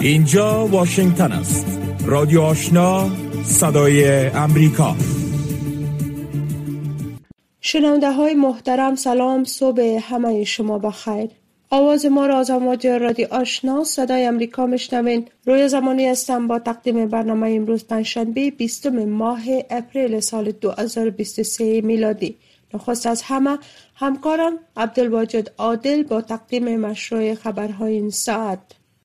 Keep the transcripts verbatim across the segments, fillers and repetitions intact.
اینجا واشنگتن است. رادیو آشنا، صدای امریکا. شنونده های محترم، سلام، صبح همه شما بخیر. آواز ما را از امواج رادیو آشنا صدای امریکا میشنوین. روی زمانی هستم با تقدیم برنامه امروز پنجشنبه بیستم ماه اپریل سال دو هزار و بیست و سه میلادی. نخست از همه همکارم عبدالواجد عادل با تقدیم مشروع خبرهای این ساعت.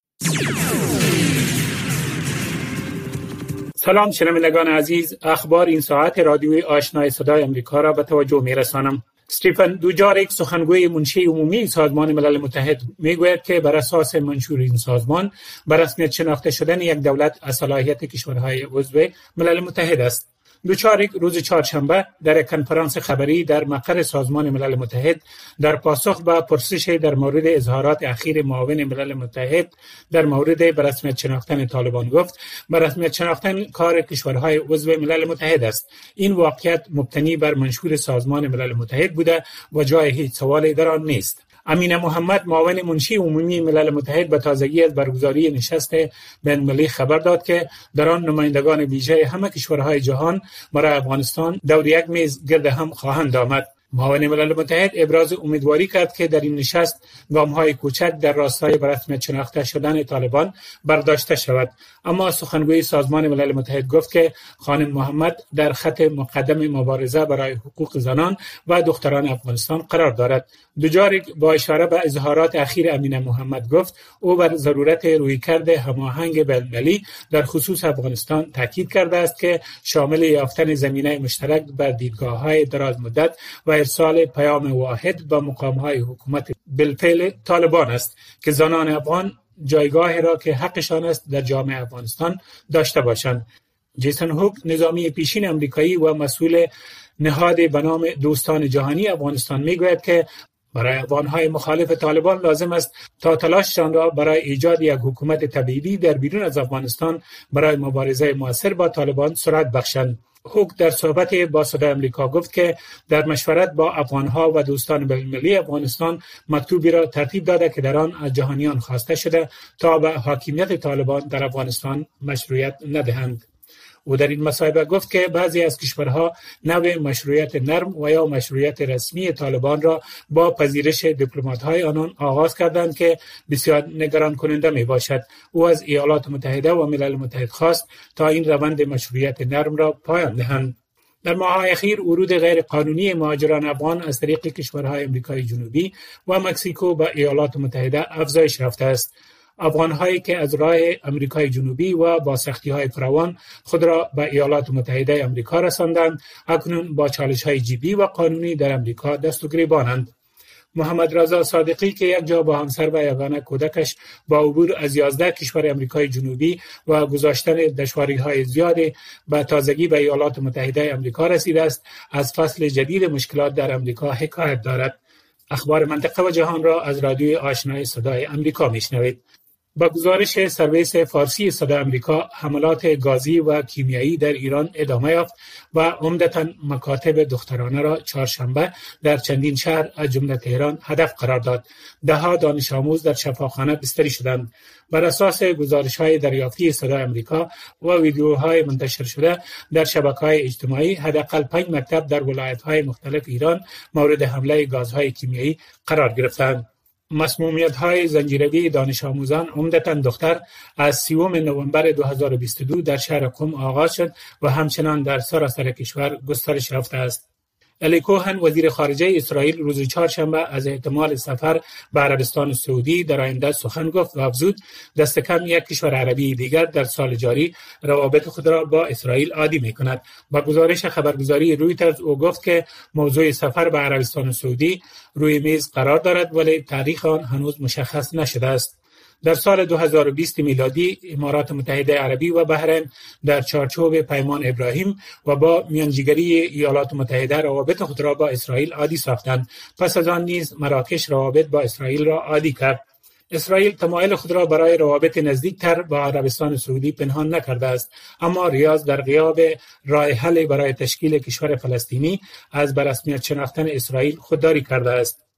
سلام شنوندگان عزیز، اخبار این ساعت رادیوی آشنای صدای امریکا را به توجه میرسانم. استیفن دوجاریک، سخنگوی منشی عمومی سازمان ملل متحد، میگوید که بر اساس منشور این سازمان بر رسمیت شناخته شدن یک دولت از صلاحیت کشورهای عضو ملل متحد است. دوجاریک روز چهارشنبه در یک کنفرانس خبری در مقر سازمان ملل متحد در پاسخ به پرسش در مورد اظهارات اخیر معاون ملل متحد در مورد بر رسمیت شناختن طالبان گفت بر رسمیت شناختن کار کشورهای عضو ملل متحد است. این واقعیت مبتنی بر منشور سازمان ملل متحد بوده و جای هیچ سوالی در آن نیست. امینه محمد، معاون منشی عمومی ملل متحد، به تازگی از برگزاری نشست بین‌المللی خبر داد که در آن نمایندگان ویژه همه کشورهای جهان برای افغانستان دور یک میز گرد هم خواهند آمد. معاون ملل متحد ابراز امیدواری کرد که در این نشست گام‌های کوچک در راستای به رسمیت شناخته شدن طالبان برداشته شود، اما سخنگوی سازمان ملل متحد گفت که خانم محمد در خط مقدم مبارزه برای حقوق زنان و دختران افغانستان قرار دارد. دوجاریک با اشاره به اظهارات اخیر امینه محمد گفت او بر ضرورت رویکرد هماهنگ بین‌المللی در خصوص افغانستان تاکید کرده است که شامل یافتن زمینه مشترک بر دیدگاه‌های دراز مدت و ارسال پیام واحد به مقام‌های حکومت بالفعل طالبان است که زنان افغان جایگاهی را که حقشان است در جامعه افغانستان داشته باشند. جیسن هوک، نظامی پیشین امریکایی و مسئول نهاد به نام دوستان جهانی افغانستان، میگوید که برای افغان‌های مخالف طالبان لازم است تا تلاششان را برای ایجاد یک حکومت تبعیدی در بیرون از افغانستان برای مبارزه مؤثر با طالبان سرعت بخشند. هوک در صحبت با صدای امریکا گفت که در مشورت با افغان‌ها و دوستان بین‌المللی افغانستان مکتوبی را ترتیب داده که در آن از جهانیان خواسته شده تا به حاکمیت طالبان در افغانستان مشروعیت ندهند. او در این مصاحبه گفت که بعضی از کشورها نوع مشروعیت نرم و یا مشروعیت رسمی طالبان را با پذیرش دیپلمات‌های آنان آغاز کردند که بسیار نگران کننده می باشد. او از ایالات متحده و ملل متحد خواست تا این روند مشروعیت نرم را پایان دهند. در ماه‌های اخیر ورود غیر قانونی مهاجران افغان از طریق کشورهای آمریکای جنوبی و مکزیکو به ایالات متحده افزایش یافته است. افغان‌هایی که از راه آمریکای جنوبی و با سختی‌های فراوان خود را به ایالات متحده آمریکا رساندند، اکنون با چالش‌های جدی و قانونی در آمریکا دست و گریبانند. محمد رضا صادقی که یک جا با همسر و یگانه کودکش با عبور از یازده کشور آمریکای جنوبی و گذاشتن دشواری‌های زیادی به تازگی به ایالات متحده آمریکا رسیده است، از فصل جدید مشکلات در آمریکا حکایت دارد. اخبار منطقه و جهان را از رادیوی آشنای صدای امریکا میشنوید. با گزارش سرویس فارسی صدای امریکا، حملات گازی و کیمیایی در ایران ادامه یافت و عمدتاً مکاتب دخترانه را چهارشنبه در چندین شهر از جمله تهران هدف قرار داد. ده‌ها دانش آموز در شفاخانه بستری شدند. بر اساس گزارش‌های دریافتی صدای امریکا و ویدیوهای منتشر شده در شبکه‌های اجتماعی، حداقل پنج مکتب در ولایت‌های مختلف ایران مورد حمله گازهای کیمیایی قرار گرفتند. مسمومیت‌های زنجیروی دانش آموزان، عمدتاً دختر، از سیوم نوامبر دو هزار و بیست و دو در شهر قم آغاز شد و همچنان در سراسر کشور گسترش یافته است. الی کوهن، وزیر خارجه اسرائیل، روز چهارشنبه از احتمال سفر به عربستان سعودی در آینده سخن گفت و افزود دست کم یک کشور عربی دیگر در سال جاری روابط خود را با اسرائیل عادی می‌کند. با گزارش خبرگزاری رویترز او گفت که موضوع سفر به عربستان سعودی روی میز قرار دارد ولی تاریخ آن هنوز مشخص نشده است. در سال دو هزار و بیست میلادی امارات متحده عربی و بحرین در چارچوب پیمان ابراهیم و با میانجیگری ایالات متحده روابط خود را با اسرائیل عادی ساختند. پس از آن نیز مراکش روابط با اسرائیل را عادی کرد. اسرائیل تمایل خود را برای روابط نزدیکتر با عربستان سعودی پنهان نکرده است، اما ریاض در غیاب راه حل برای تشکیل کشور فلسطینی از به رسمیت شناختن اسرائیل خودداری کرده است.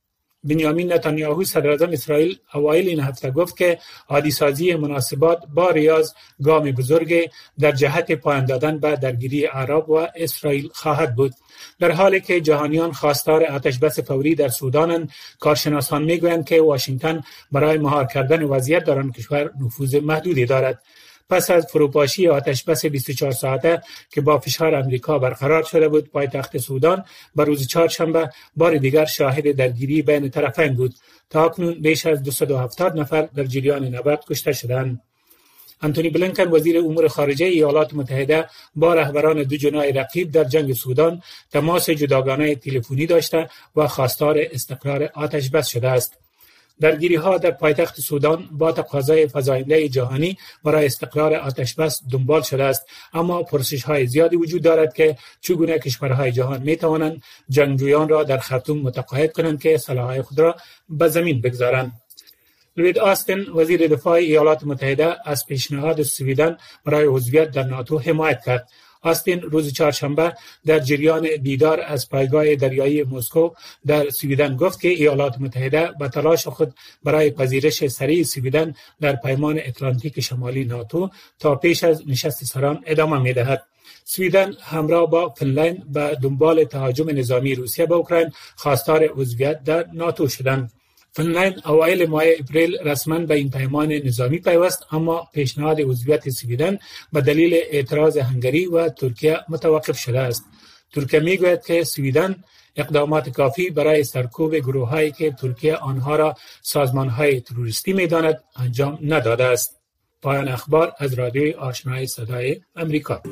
بنیامین نتانیاهو صدراعظم اسرائیل اوایل این هفته گفت که عادی‌سازی مناسبات با ریاض گام بزرگی در جهت پایان دادن به درگیری عرب و اسرائیل خواهد بود. در حالی که جهانیان خواستار آتش‌بس فوری در سودانند، کارشناسان میگویند که واشنگتن برای مهار کردن وضعیت در آن کشور نفوذ محدودی دارد. پس از فروپاشی آتش‌بس بیست و چهار ساعته که با فشار امریکا برقرار شده بود، پایتخت سودان بر روز چهارشنبه بار دیگر شاهد درگیری بین طرفین بود. تا اکنون بیش از دویست و هفتاد نفر در جریان نبرد کشته شدند. انتونی بلینکن وزیر امور خارجه ایالات متحده با رهبران دو جناح رقیب در جنگ سودان تماس جداگانه تلفنی داشته و خواستار استقرار آتش‌بس شده است. درگیری‌ها در پایتخت سودان با تقاضای فزاینده جهانی برای استقرار آتش‌بس دنبال شده است، اما پرسش‌های زیادی وجود دارد که چگونه کشورهای جهان می‌توانند جنگجویان را در خرطوم متقاعد کنند که سلاح‌های خود را به زمین بگذارند. لوید آستین وزیر دفاع ایالات متحده از پیشنهاد سویدن برای عضویت در ناتو حمایت کرد. آستین روز چهارشنبه در جریان دیدار از پایگاه دریایی مسکو در سویدن گفت که ایالات متحده به تلاش خود برای پذیرش سریع سویدن در پیمان اتلانتیک شمالی ناتو تا پیش از نشست سران ادامه می‌دهد. سویدن همراه با فنلند به دنبال تهاجم نظامی روسیه به اوکراین خواستار عضویت در ناتو شدند. فنلند اوایل ماه اپریل رسما به این پیمان نظامی پیوست، اما پیشنهاد عضویت سویدن به دلیل اعتراض هنگری و ترکیه متوقف شده است. ترکیه میگوید که سویدن اقدامات کافی برای سرکوب گروه‌هایی که ترکیه آنها را سازمان‌های تروریستی می‌داند انجام نداده است. پایان اخبار از رادیوی آشنای صدای امریکا.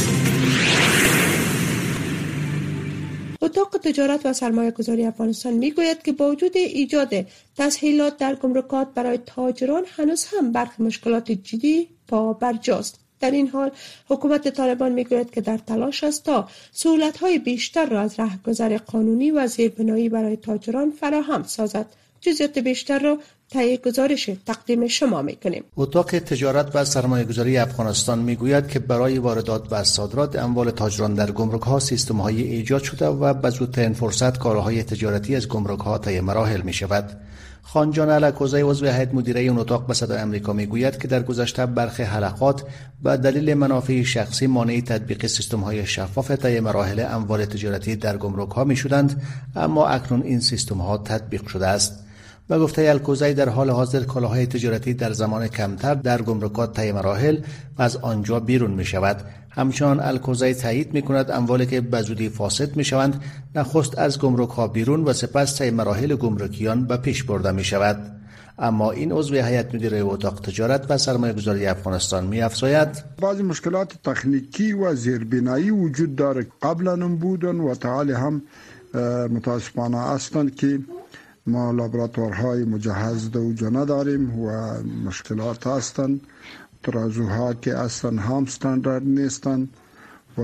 اتاق تجارت و سرمایه گذاری افغانستان میگوید که با وجود ایجاد تسهیلات در گمرکات برای تاجران هنوز هم برخی مشکلات جدی پا برجاست. در این حال حکومت طالبان میگوید که در تلاش است تا سهولت‌های بیشتر را از رهگذر قانونی و زیربنایی برای تاجران فراهم سازد. جزئیات بیشتر را طی گزارش تقدیم شما میکنیم. اتاق تجارت و سرمایه گذاری افغانستان میگوید که برای واردات و صادرات اموال تاجران در گمرک‌ها سیستم‌های ایجاد شده و به زودترین فرصت کالاهای تجارتی از گمرک‌ها طی مراحل میشود. خانجان علکوزی عضو هیئت مدیره این اتاق به صدای آمریکا میگوید که در گذشته برخی حلقات به دلیل منافع شخصی مانع تطبیق سیستم‌های شفاف طی مراحل اموال تجارتی در گمرک‌ها میشدند، اما اکنون این سیستم‌ها تطبیق شده است. و گفته الکوزی در حال حاضر کالاهای تجارتی در زمان کمتر در گمرکات طی مراحل و از آنجا بیرون می شود. همچنان الکوزی تایید می کند اموالی که به زودی فاسد می شوند نخست از گمرک ها بیرون و سپس طی مراحل گمرکیان به پیش برده می شود. اما این عضو هیئت مدیره اتاق تجارت و سرمایه گذاری افغانستان می افزاید بعضی مشکلات تکنیکی و زیربنایی وجود دارد. قبلا هم بودن و تعالی هم متاسفانه هستند که ما لابراتوارهای مجهز دوجه نداریم و مشکلات هستند. ترازوها که اصلا هم استاندارد نیستند و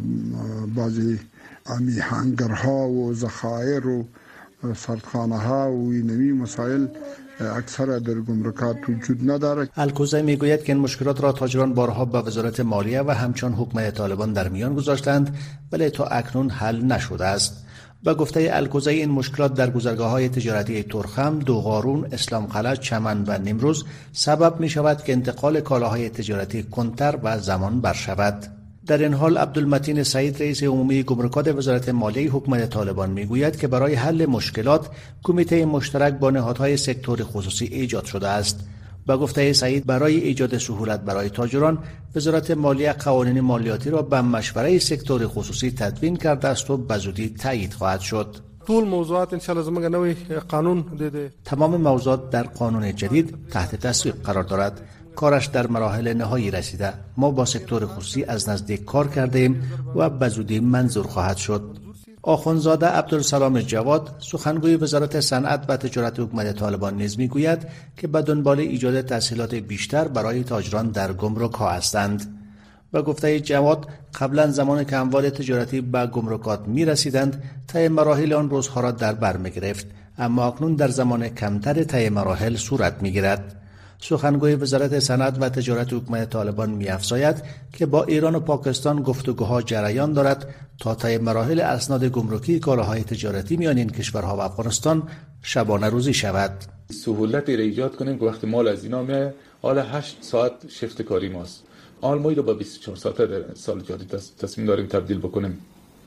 بعضی امی هنگرها و ذخایر و سردخانه ها و اینمی مسائل اکثر در گمرکات وجود ندارد. الکوزی میگوید که این مشکلات را تاجران بارها به وزارت مالیه و همچون حکومت طالبان در میان گذاشتند ولی تا اکنون حل نشده است. با گفته الکوزی این مشکلات در گذرگاه‌های تجارتی ترخم، دوغارون، اسلام قلعه، چمن و نیمروز سبب می شود که انتقال کالاهای تجارتی کنتر و زمان بر شود. در این حال عبدالمتین سعید رئیس عمومی گمرکات وزارت مالیه حکومت طالبان میگوید که برای حل مشکلات کمیته مشترک با نهادهای سکتور خصوصی ایجاد شده است. با گفته سعید برای ایجاد سهولت برای تاجران وزارت مالیه قوانین مالیاتی را به مشوره سکتور خصوصی تدوین کرده است و به زودی تایید خواهد شد. طول موضوعات ان شاء الله زموږ نوې قانون ده تمام موضوعات در قانون جدید تحت تصویب قرار دارد. کارش در مراحل نهایی رسیده. ما با سکتور خصوصی از نزدیک کار کرده ایم و به زودی منظور خواهد شد. آخوندزاده عبدالسلام جواد سخنگوی وزارت صنعت و تجارت حکومت طالبان نیز میگوید که به دنبال ایجاد تسهیلات بیشتر برای تاجران در گمرک ها هستند. و گفته جواد قبلا زمان که اموال تجارتی به گمرکات می رسیدند طی مراحل آن روزها را در بر می گرفت، اما اکنون در زمان کمتر طی مراحل صورت می گیرد. سخنگوی وزارت صنعت و تجارت حکومت طالبان می‌افزاید که با ایران و پاکستان گفتگوها جریان دارد تا طی مراحل اسناد گمرکی کالاهای تجارتی میان این کشورها و افغانستان شبانه روزی شود. سهولت را ایجاد کنیم که وقتی مال از اینا میاد حالا هشت ساعت شفت کاری ماست، حال ما رو با بیست و چهار ساعته در سال جاری تصمیم داریم تبدیل بکنیم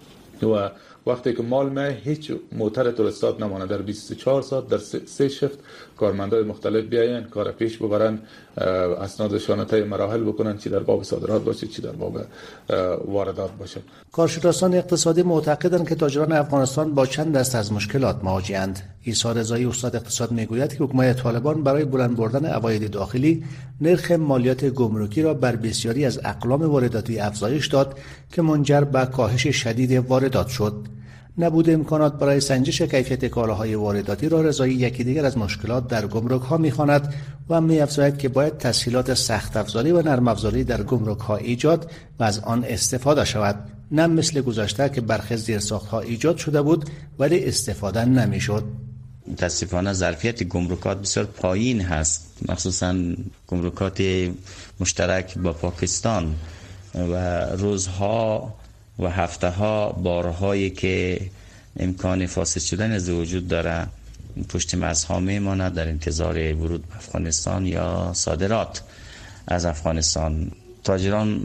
و وقتی که مال ما هیچ موتر تولستاد نمانه در بیست و چهار ساعت در سه شفت کارمندای مختلف بیاین کار پیش ببرن، اسنادشان طی مراحل بکنن، چی در باب صادرات باشه چی در باب واردات باشه. کارشناسان اقتصادی معتقدند که تاجران افغانستان با چند دست از مشکلات مواجه‌اند. عیسی رضایی استاد اقتصاد میگوید که حکومت طالبان برای بلند بردن عواید داخلی نرخ مالیات گمرکی را بر بسیاری از اقلام وارداتی افزایش داد که منجر به کاهش شدید واردات شد. نبود امکانات برای سنجش کیفیت کالاهای وارداتی را رضایی یکی دیگر از مشکلات در گمرک‌ها می‌خواند و می‌افزاید که باید تسهیلات سخت افزاری و نرم افزاری در گمرک‌ها ایجاد و از آن استفاده شود، نه مثل گذشته که برخی زیرساخت‌ها ایجاد شده بود ولی استفاده نمی‌شد. متاسفانه ظرفیت گمرکات بسیار پایین هست، مخصوصاً گمرکات مشترک با پاکستان و روزها و هفته ها بارهایی که امکان فاسد شدن از وجود داره پشت مرزها میماند در انتظار ورود به افغانستان یا صادرات از افغانستان. تاجران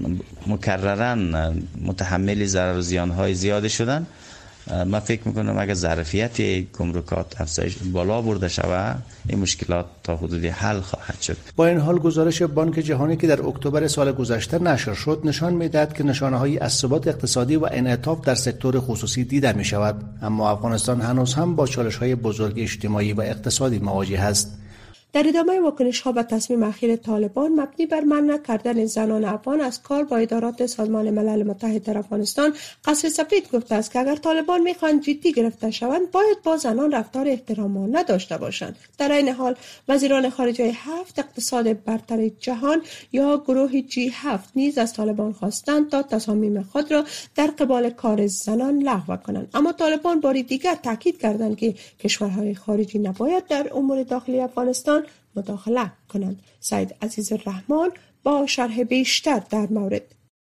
مکرراً متحمل ضرر و زیانهای زیاده شدن. من فکر میکنم اگر ظرفیت گمرکات افزایش بالا برده شود این مشکلات تا حدودی حل خواهد شد. با این حال گزارش بانک جهانی که در اکتبر سال گذشته نشر شد نشان میدهد که نشانه‌های از ثبات اقتصادی و انعطاف در سکتور خصوصی دیده می شود، اما افغانستان هنوز هم با چالش‌های بزرگ اجتماعی و اقتصادی مواجه است. در ادامه واکنش‌ها به تصمیم اخیر طالبان مبنی بر منع کردن زنان افغان از کار با ادارات سازمان ملل متحد در افغانستان، قصر سفید گفته است که اگر طالبان می‌خواهند جدی گرفته شوند باید با زنان رفتار احترامانه داشته باشند. در این حال وزیران خارجه هفت اقتصاد برتر جهان یا گروه جی هفت نیز از طالبان خواستند تا تصامیم خود را در قبال کار زنان لغو کنند، اما طالبان باری دیگر تاکید کردند که کشورهای خارجی نباید در امور داخلی افغانستان مداخله کنند. سید عزیز الرحمن با شرح بیشتر در مورد.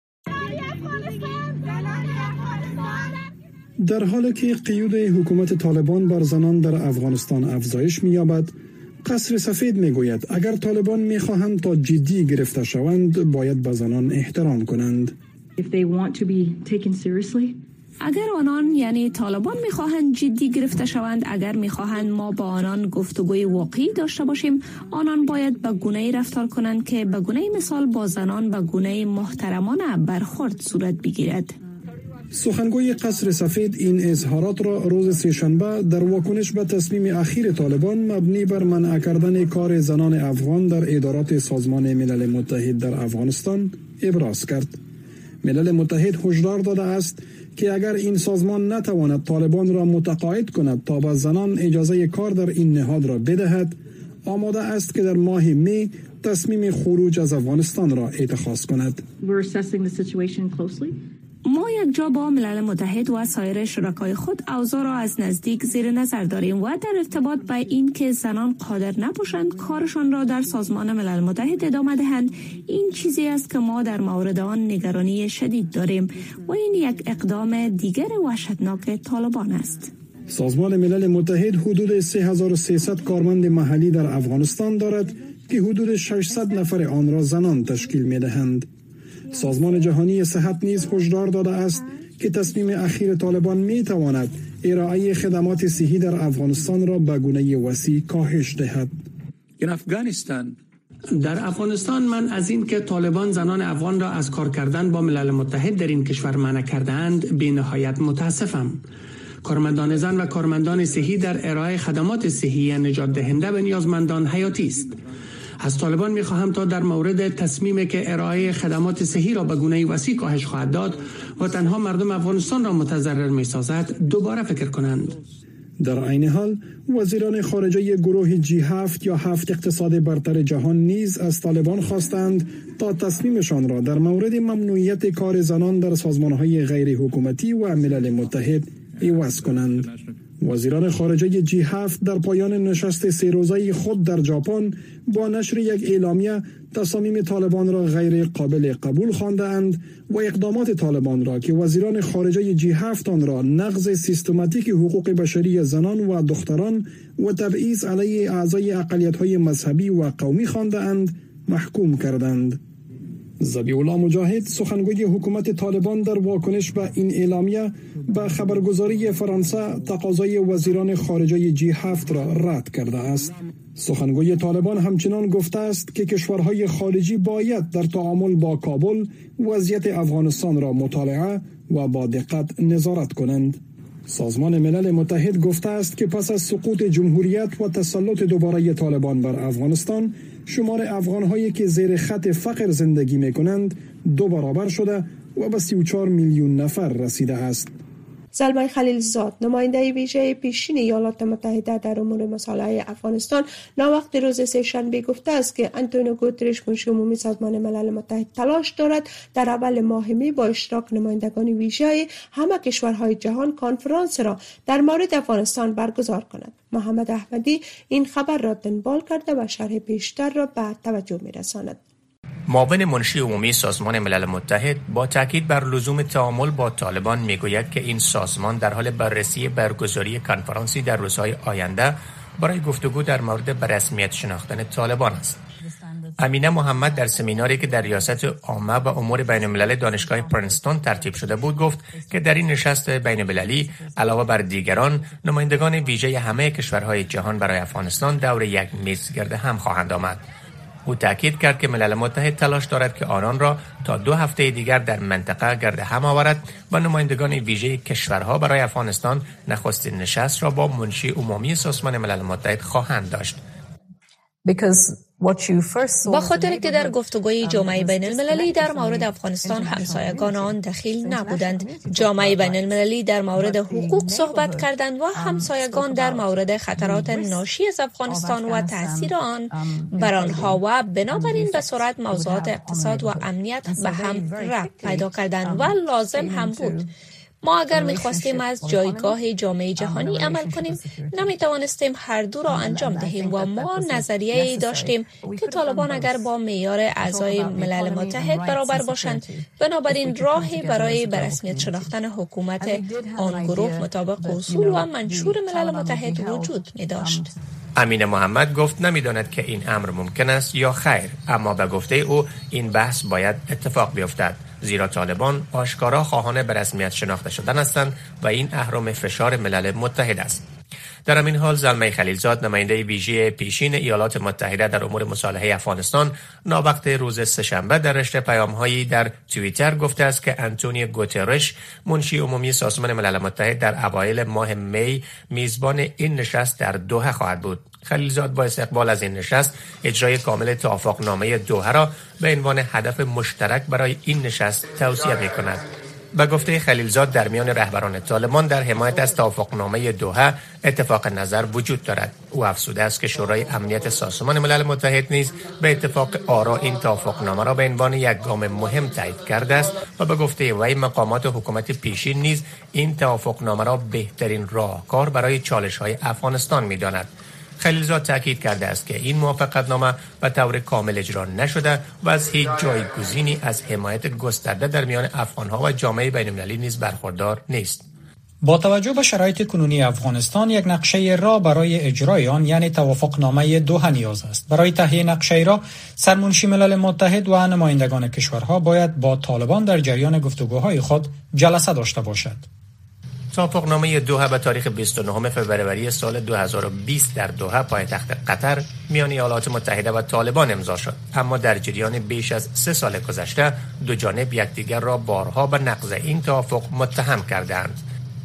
در حالی که قیود حکومت طالبان بر زنان در افغانستان افزایش می‌یابد، قصر سفید می‌گوید اگر طالبان می‌خواهند تا جدی گرفته شوند باید به زنان احترام کنند. If they want to be taken seriously, اگر آنان یعنی طالبان میخواهند جدی گرفته شوند، اگر میخواهند ما با آنان گفتگوی واقعی داشته باشیم، آنان باید به گونه‌ای رفتار کنند که به گونه مثال با زنان به گونه محترمانه برخورد صورت بگیرد. سخنگوی قصر سفید این اظهارات را روز سه‌شنبه در واکنش به تصمیم اخیر طالبان مبنی بر منع کردن کار زنان افغان در ادارات سازمان ملل متحد در افغانستان ابراز کرد. ملل متحد هشدار داده است که اگر این سازمان نتواند طالبان را متقاعد کند تا به زنان اجازه کار در این نهاد را بدهد، آماده است که در ماه می تصمیم خروج از افغانستان را اتخاذ کند. ما یک جا با ملل متحد و سایر شرکای خود اوضاع را از نزدیک زیر نظر داریم و در ارتباط با این که زنان قادر نباشند کارشان را در سازمان ملل متحد ادامه دهند، این چیزی است که ما در مورد آن نگرانی شدید داریم و این یک اقدام دیگر وحشتناک طالبان است. سازمان ملل متحد حدود سه هزار و سیصد کارمند محلی در افغانستان دارد که حدود ششصد نفر آن را زنان تشکیل می دهند. سازمان جهانی صحت نیز هشدار داده است که تصمیم اخیر طالبان می تواند ارائه خدمات صحی در افغانستان را به گونه وسیع کاهش دهد. در افغانستان من از این که طالبان زنان افغان را از کار کردن با ملل متحد در این کشور منع کردند به نهایت متاسفم. کارمندان زن و کارمندان صحی در ارائه خدمات صحی نجات دهنده به نیازمندان حیاتی است. از طالبان می‌خواهم تا در مورد تصمیمی که ارائه خدمات صحی را به گونه وسیع کاهش خواهد داد و تنها مردم افغانستان را متضرر می‌سازد دوباره فکر کنند. در عین حال وزیران خارجه گروه جی هفت یا هفت اقتصاد برتر جهان نیز از طالبان خواستند تا تصمیمشان را در مورد ممنوعیت کار زنان در سازمان‌های غیر حکومتی و ملل متحد عوض کنند. وزیران خارجه جی هفت در پایان نشست سه روزه خود در ژاپن با نشر یک اعلامیه تصامیم طالبان را غیر قابل قبول خواندند و اقدامات طالبان را که وزیران خارجه جی هفت آن را نقض سیستماتیک حقوق بشری زنان و دختران و تبعیض علیه اعضای اقلیت‌های مذهبی و قومی خواندند محکوم کردند. ذبیح الله مجاهد سخنگوی حکومت طالبان در واکنش به این اعلامیه به خبرگزاری فرانسه تقاضای وزیران خارجه جی هفت را رد کرده است. سخنگوی طالبان همچنان گفته است که کشورهای خارجی باید در تعامل با کابل وضعیت افغانستان را مطالعه و با دقت نظارت کنند. سازمان ملل متحد گفته است که پس از سقوط جمهوریت و تسلط دوباره طالبان بر افغانستان، شمار افغان‌هایی که زیر خط فقر زندگی می‌کنند دو برابر شده و به سی و چهار میلیون نفر رسیده است. زلمه خلیلزاد، نماینده ویژه پیشین ایالات متحده در امور مصالحه افغانستان، ناوقت روز سه‌شنبه گفته است که آنتونیو گوترش، منشی عمومی سازمان ملل متحد، تلاش دارد در اول ماه می با اشتراک نمایندگان ویژه همه کشورهای جهان کنفرانس را در مورد افغانستان برگزار کند. محمد احمدی این خبر را دنبال کرده و شرح بیشتر را به توجه می‌رساند. معاون منشی عمومی سازمان ملل متحد با تاکید بر لزوم تعامل با طالبان میگوید که این سازمان در حال بررسی برگزاری کنفرانسی در روزهای آینده برای گفتگو در مورد به رسمیت شناختن طالبان است. امینه محمد در سمیناری که در ریاست عامه و امور بین الملل دانشگاه پرنستون ترتیب شده بود گفت که در این نشست بین المللی علاوه بر دیگران، نمایندگان ویژه همه کشورهای جهان برای افغانستان دور یک میز گرد هم خواهند آمد. او تاکید کرد که ملل متحد تلاش دارد که آنان را تا دو هفته دیگر در منطقه گرد هم آورد و نمایندگان ویژه کشورها برای افغانستان نخستین نشست را با منشی عمومی سازمان ملل متحد خواهند داشت. با خاطر که در گفتگوی جامعه بین المللی در مورد افغانستان همسایگان آن دخیل نبودند. جامعه بین المللی در مورد حقوق صحبت کردند و همسایگان در مورد خطرات ناشی از افغانستان و تاثیر آن بر آنها و بنابراین به سرعت موضوعات اقتصاد و امنیت به هم ربط پیدا کردند و لازم هم بود. ما اگر می‌خواستیم از جایگاه جامعه جهانی عمل کنیم، نمی‌توانستیم هر دو را انجام دهیم و ما نظریه‌ای داشتیم که طالبان اگر با معیار اعضای ملل متحد برابر باشند، بنابراین راهی برای به رسمیت شناختن حکومت آن گروه مطابق اصول و منشور ملل متحد وجود می‌داشت. امین محمد گفت نمی‌داند که این امر ممکن است یا خیر، اما به گفته او این بحث باید اتفاق بیفتد، زیرا طالبان آشکارا خواهان به رسمیت شناخته شدن هستند و این اهرم فشار ملل متحد است. در همین حال زلمه خلیلزاد، نماینده ویژه پیشین ایالات متحده در امور مصالحه افغانستان، ناوقت روز سه‌شنبه در رشته پیام‌هایی در توییتر گفته است که آنتونیو گوترش، منشی عمومی سازمان ملل متحد، در اوایل ماه می میزبان این نشست در دوحه خواهد بود. خلیلزاد با استقبال از این نشست، اجرای کامل توافقنامه دوحه را به عنوان هدف مشترک برای این نشست توصیه می‌کند. به گفته خلیلزاد، در میان رهبران طالبان در حمایت از توافقنامه دوحه اتفاق نظر وجود دارد. او افزوده است که شورای امنیت سازمان ملل متحد نیز به اتفاق آرا این توافقنامه را به عنوان یک گام مهم تایید کرده است و به گفته وی مقامات حکومت پیشین نیز این توافقنامه را بهترین راهکار برای چالش‌های افغانستان می‌داند. خلیلزاد تاکید کرده است که این موافقتنامه به طور کامل اجرا نشده و از هیچ جایگزینی از حمایت گسترده در میان افغان‌ها و جامعه بین‌المللی نیز برخوردار نیست. با توجه به شرایط کنونی افغانستان، یک نقشه راه برای اجرای آن یعنی توافقنامه دوحه نیاز است. برای تهیه نقشه راه، سرمنشی ملل متحد و نمایندگان کشورها باید با طالبان در جریان گفتگوهای خود جلسه داشته باشد. توافقنامه دوحه به تاریخ بیست و نهم فوریه سال دو هزار و بیست در دوحه، پایتخت قطر، میان ایالات متحده و طالبان امضا شد، اما در جریان بیش از سه سال گذشته دو جانب یکدیگر را بارها به نقض این توافق متهم کردند.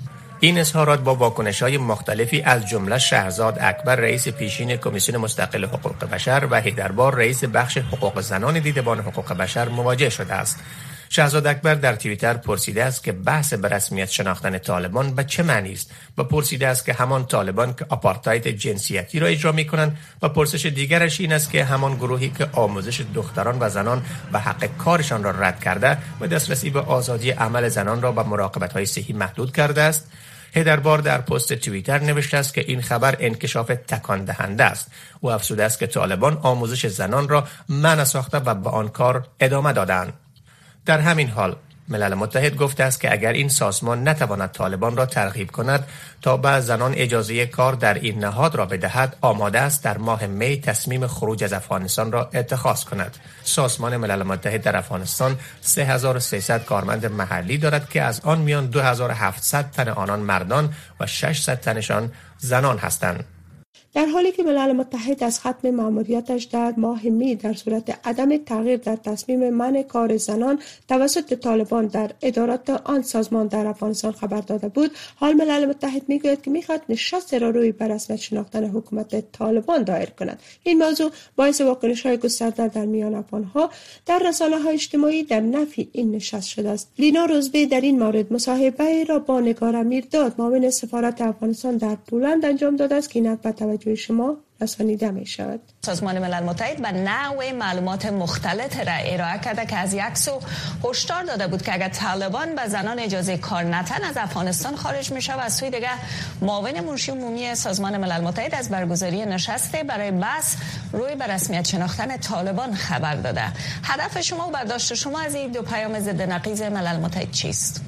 این اظهارات با واکنش‌های مختلفی از جمله شهرزاد اکبر، رئیس پیشین کمیسیون مستقل حقوق بشر، و حیدربار، رئیس بخش حقوق زنان دیدبان حقوق بشر مواجه شده است. شهرزاد اکبر در توییتر پرسیده است که بحث به رسمیت شناختن طالبان به چه معنی است و پرسیده است که همان طالبان که آپارتاید جنسیتی را اجرا می‌کنند، و پرسش دیگرش این است که همان گروهی که آموزش دختران و زنان و حق کارشان را رد کرده و دسترسی به آزادی عمل زنان را به مراقبت‌های صحی محدود کرده است. هیدربار در پست توییتر نوشته است که این خبر انکشاف تکان دهنده است. او افزوده است که طالبان آموزش زنان را منع ساخته و به آن کار ادامه دادند. در همین حال ملل متحد گفته است که اگر این سازمان نتواند طالبان را ترغیب کند تا به زنان اجازه کار در این نهاد را بدهد، آماده است در ماه می تصمیم خروج از افغانستان را اتخاذ کند. سازمان ملل متحد در افغانستان سه هزار و سیصد کارمند محلی دارد که از آن میان دو هزار و هفتصد تن آنان مردان و ششصد تنشان زنان هستند. در حالی که ملل متحد از ختم مأموریتش در ماه می در صورت عدم تغییر در تصمیم منع کار زنان توسط طالبان در ادارات آن سازمان در افغانستان خبر داده بود، حال ملل متحد میگوید که میخواد نشست را روی بر رسمیت شناختن حکومت طالبان دایر کند. این موضوع باعث واکنش‌های گسترده در میان افغان‌ها در رسانه‌های اجتماعی در نفی این نشست شده است. لینا روزبه در این مورد مصاحبه را با نگار امیرداد معاون سفارت افغانستان در پولند انجام داده است که اینک به توجه شما رسانیده می شود. سازمان ملل متحد به نوع معلومات مختلط را ارائه کرده که از یک سو هشدار داده بود که اگر طالبان به زنان اجازه کار نتن از افغانستان خارج می شود. از سوی دیگر معاون منشی عمومی سازمان ملل متحد از برگزاری نشست برای بحث روی به رسمیت شناختن طالبان خبر داده. هدف شما و برداشت شما از این دو پیام ضد نقیض ملل متحد چیست؟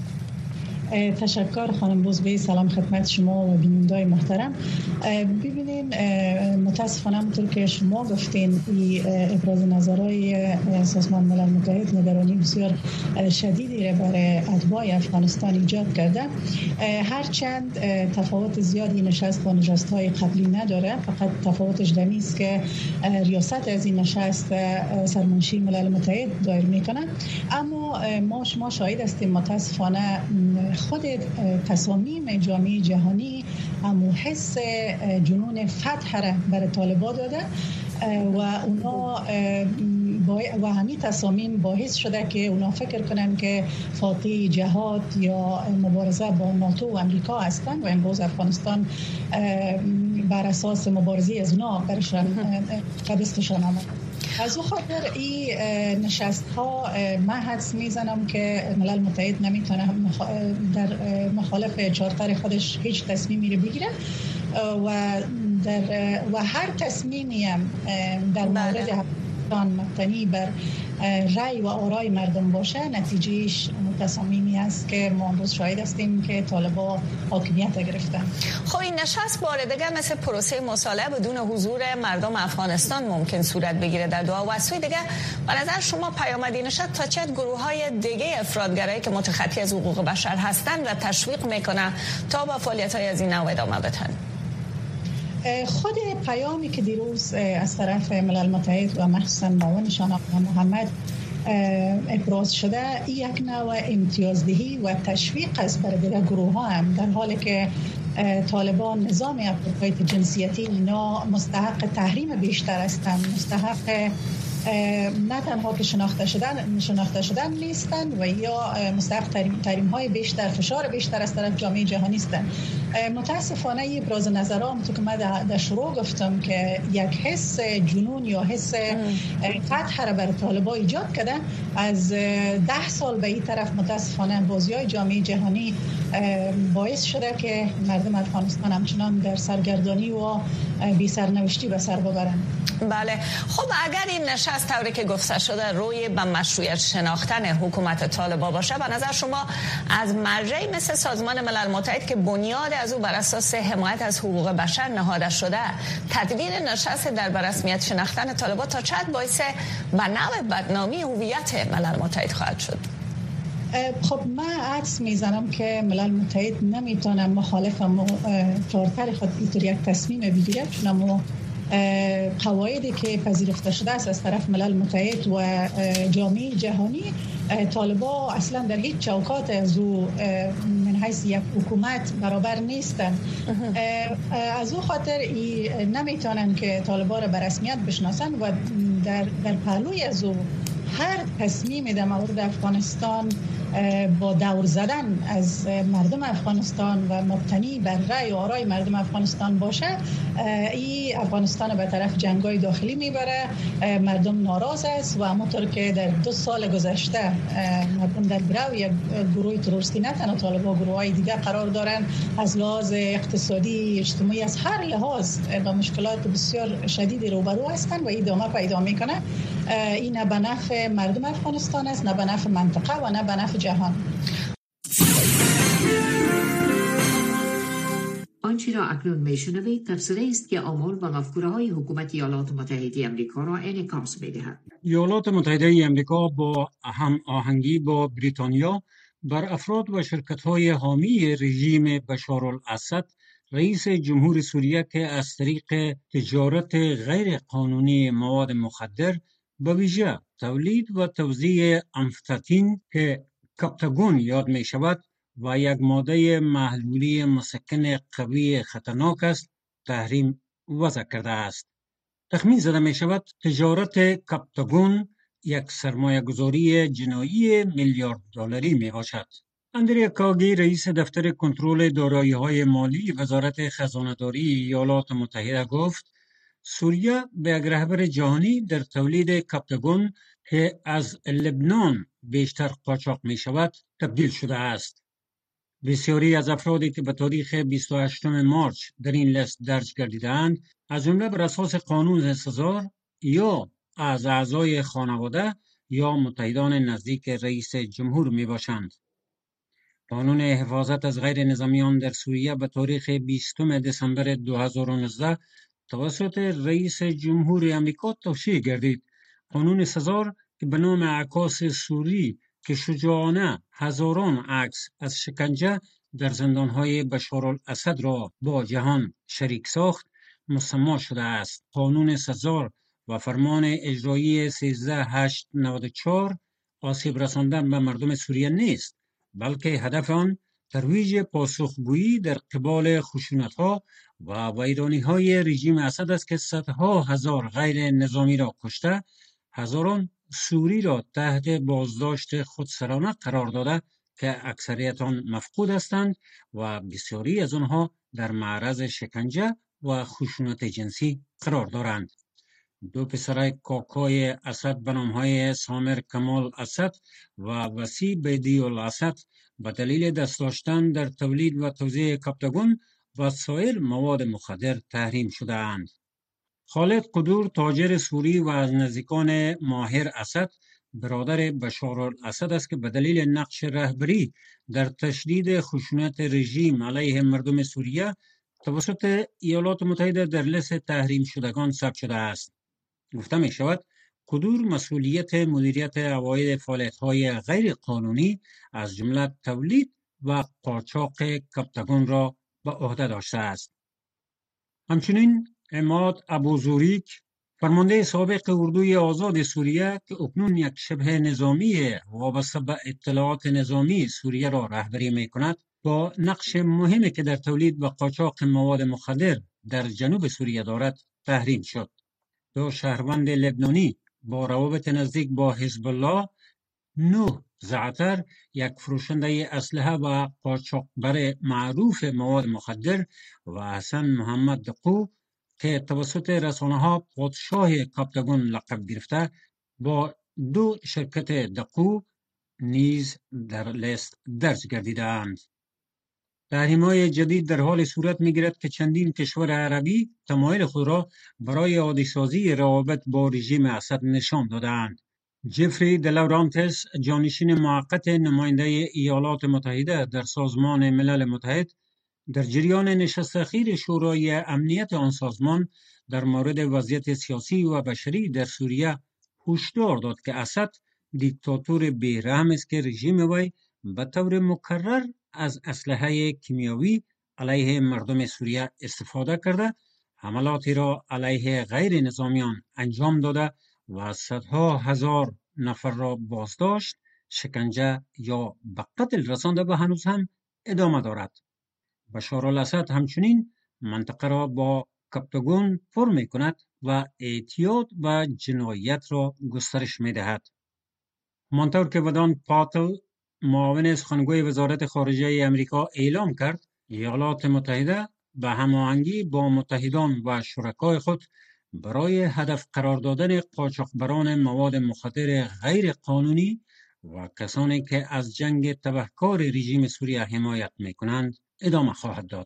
تشکر خانم روزبه. سلام خدمت شما و بینندگان محترم. ببینین متاسفانه همونطور که شما گفتین این ابراز نظرهای سازمان ملل متحد نگرانی بسیار شدیدی را برای اتباع افغانستان ایجاد کرده. هرچند تفاوت زیادی نشست با نشست‌های قبلی نداره، فقط تفاوتش در این است که ریاست از این نشست سرمنشی ملل متحد دایر میکنه، اما ما شما شاهد هستیم متاسفانه خود تصامیم جامعه جهانی همو حس جنون فتح را برای طالبان داده و اونا و همین تصامیم باعث شده که اونا فکر کنن که فاتح جهاد یا مبارزه با ناتو و امریکا هستن و امروز افغانستان بر اساس مبارزه از اونا برشان قدستشان آمد. از او خاطر این نشست ها من حدس میزنم که ملل متحد نمیتونه در مخالف چارتر خودش هیچ تصمیمی رو بگیره و در و هر تصمیمی هم در مورد مبتنی بر رأی و آرای مردم باشه نتیجهش تصمیمی است که ما امروز شاهد هستیم که طالبان حاکمیت گرفتن. خب این نشست بار دیگه مثل پروسه مصالحه بدون حضور مردم افغانستان ممکن صورت بگیره در دو و سوی دیگه به نظر شما پیامدی نشست تا چه گروه های دیگه افراطگرایی که متخطی از حقوق بشر هستند و تشویق میکنه تا با فعالیت های از این نوع ادامه بدن؟ خود پیامی که دیروز از طرف ملل متحد و مخصوصا معاونشان آقای محمد ابراز شده، این یک نوع امتیازدهی و تشویق است برای دیگر گروه ها هم، در حالی که طالبان نظام اپارتاید جنسیتی اینا مستحق تحریم بیشتر هستند، مستحق نه تنها که شناخته شدن شناخته شدن نیستن و یا مستحق تحریم های بیشتر، فشار بیشتر از طرف جامعه جهانی هستند. متاسفانه این ابراز نظرها همونطور که من در شروع گفتم که یک حس جنون یا حس فتح را بر طالبان ایجاد کرده. از ده سال به این طرف متاسفانه بازی‌های جامعه جهانی باعث شده که مردم افغانستان همچنان در سرگردانی و بی سرنوشتی به سر ببرند. بله، خب اگر این نشست طوری که گفته شده روی به مشروعیت شناختن حکومت طالبان باشه، به نظر شما از مرجعی مثل سازمان ملل متحد که بنیاد از او بر اساس حمایت از حقوق بشر نهاده شده، تدوین نشست در به رسمیت شناختن طالبان تا چه حد باعث به نوع بدنامی هویت ملل متحد خواهد شد؟ خب من حدس میزنم که ملل متحد نمیتونه مخالف چارتر خود اینطور یک تصمیم بگیره، چون اما قواعدی که پذیرفته شده است از طرف ملل متحد و جامعه جهانی، طالبان اصلا در هیچ چوکات از او من حیث یک حکومت برابر نیستند. از او خاطر نمیتونن که طالبان را به رسمیت بشناسن و در در پهلوی از او هر تصمیمی در مورد افغانستان با دور زدن از مردم افغانستان و مبتنی بر رأی و آرای مردم افغانستان باشه، این افغانستان به طرف جنگ‌های داخلی میبره. مردم ناراض است و همونطور که در دو سال گذشته مردم در گرو یک گروه تروریستی، نه تنها طالبان، گروه‌های دیگه قرار دارن، از لحاظ اقتصادی، اجتماعی، از هر لحاظ با مشکلات بسیار شدید روبرو هستند و ادامه پیدا میکنه. این نه به نفع مردم افغانستان است، نه به نفع منطقه و نه به نفع جهان. آنچه را اکنون میشنوید تفسیری است که آمال و مفکوره‌های حکومت ایالات متحده آمریکا را انعکاس می‌دهد. ایالات متحده آمریکا با هم آهنگی با بریتانیا بر افراد و شرکت‌های حامی رژیم بشارالاسد، رئیس جمهور سوریه که از طریق تجارت غیر قانونی مواد مخدر، به ویژه تولید و توزیع امفتاتین که کاپتاگون یاد می شود و یک ماده محلولی مسکن قوی خطرناک است، تحریم وضع کرده است. تخمین زده می شود تجارت کاپتاگون یک سرمایه گذاری جنایی میلیارد دلاری می باشد. اندریا کاگی، رئیس دفتر کنترل دارایی‌های مالی وزارت خزانه‌داری ایالات متحده، گفت سوریه به یک رهبر جهانی در تولید کاپتاگون که از لبنان بیشتر قاچاق می شود تبدیل شده است. بسیاری از افرادی که به تاریخ بیست و هشتم مارچ در این لیست درج گردیدند، از جمله بر اساس قانون سزار یا از اعضای خانواده یا متحدان نزدیک رئیس جمهور می باشند. قانون حفاظت از غیر نظامیان در سوریه به تاریخ بیستم دسامبر دو هزار و نوزده توسط رئیس جمهور آمریکا توشیح گردید. قانون سزار که به نام عکاس سوری که شجاعانه هزاران عکس از شکنجه در زندانهای بشارالاسد را با جهان شریک ساخت مسما شده است. قانون سزار و فرمان اجرایی سیزده هزار هشتصد و نود و چهار آسیب رساندن به مردم سوریه نیست، بلکه هدف آن ترویج پاسخگویی در قبال خشونت‌ها و ویرانی‌های رژیم اسد است که صدها هزار غیر نظامی را کشته، هزاران سوری را تحت بازداشت خودسرانه قرار داده که اکثریت آن مفقود هستند و بسیاری از آنها در معرض شکنجه و خشونت جنسی قرار دارند. دو پسرای کاکای اسد به نام‌های سامر کمال اسد و وسیع بدی الاسد به دلیل دست داشتن در تولید و توزیع کاپتاگون و سایر مواد مخدر تحریم شده اند. خالد قدور، تاجر سوری و از نزدیکان ماهر اسد، برادر بشارالاسد است که به دلیل نقش رهبری در تشدید خشونت رژیم علیه مردم سوریه توسط ایالات متحده در لیست تحریم شدگان ثبت شده است. گفته می شود قدور مسئولیت مدیریت عواید فعالیت‌های غیر قانونی از جمله تولید و قاچاق کاپتاگون را به عهده داشته است. همچنین عماد ابوزوریک، فرمانده سابق اردوی آزاد سوریه که اکنون یک شبه نظامی وابسته به اطلاعات نظامی سوریه را رهبری می کند، با نقش مهمی که در تولید و قاچاق مواد مخدر در جنوب سوریه دارد تحریم شد. دو شهروند لبنانی با روابط نزدیک با حزب الله، نوح زعتر، یک فروشنده اسلحه و قاچاقبر معروف مواد مخدر، و حسن محمد دقو که توسط رسانه‌ها پادشاه کاپتاگون لقب گرفته، با دو شرکت دقو نیز در لیست درج گردیده‌اند. تحریم‌های جدید در حال صورت می‌گیرد که چندین کشور عربی تمایل خود را برای عادی‌سازی روابط با رژیم اسد نشان داده‌اند. جفری دلورانتس، جانشین موقت نماینده ایالات متحده در سازمان ملل متحد، در جریان نشست اخیر شورای امنیت آن سازمان در مورد وضعیت سیاسی و بشری در سوریه هشدار داد که اسد دیکتاتور بی‌رحم است که رژیم وی به طور مکرر از اسلحه کیمیاوی علیه مردم سوریه استفاده کرده، حملاتی را علیه غیر نظامیان انجام داده و صدها هزار نفر را بازداشت، شکنجه یا به قتل رسانده و هنوز هم ادامه دارد. بشارالاسد همچنین منطقه را با کاپتاگون پر می کند و اعتیاد و جنایت را گسترش می دهد. همانطور که ودان پاتل، معاون سخنگوی وزارت خارجه امریکا اعلام کرد ایالات متحده به هماهنگی با متحدان و شرکای خود برای هدف قرار دادن قاچاقبران مواد مخدر غیر قانونی و کسانی که از جنگ تبهکار رژیم سوریه حمایت می‌کنند ادامه خواهد داد.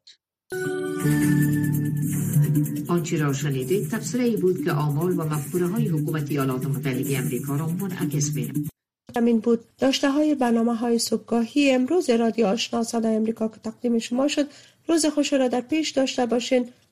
آنچه را شنیدید تبصره‌ای بود که آمال و مفکوره‌های حکومت ایالات متحده آمریکا را منعکس می‌نمود. همین بود داشته های برنامه های صبحگاهی امروز رادیو آشنا صدای امریکا که تقدیم شما شد. روز خوش را در پیش داشته باشین.